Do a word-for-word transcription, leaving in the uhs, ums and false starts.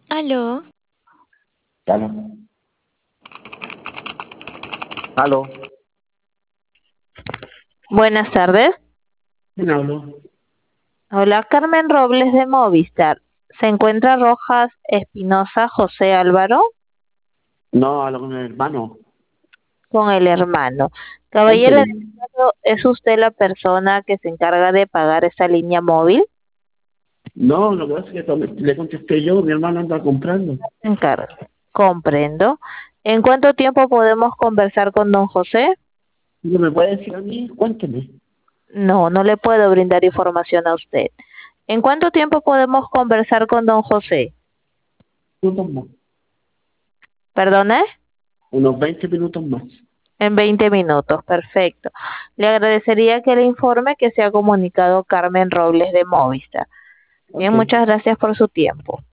Aló, Aló. Aló. buenas tardes. ¿Quién habló? Hola, Carmen Robles de Movistar. ¿Se encuentra Rojas Espinosa José Álvaro? No, hablo con el hermano. Con el hermano. Caballero, Cuénteme. ¿en este caso, ¿es usted la persona que se encarga de pagar esta línea móvil? No, lo que pasa es que cuando le contesté yo, mi hermano anda comprando. Se encarga. Comprendo. ¿En cuánto tiempo podemos conversar con don José? ¿No me puede decir a mí? Cuénteme. No, no le puedo brindar información a usted. ¿En cuánto tiempo podemos conversar con don José? Minutos más. ¿Perdone? Unos veinte minutos más. En veinte minutos, perfecto. Le agradecería que le informe que se ha comunicado Carmen Robles de Movistar. Bien, Ok. muchas gracias por su tiempo.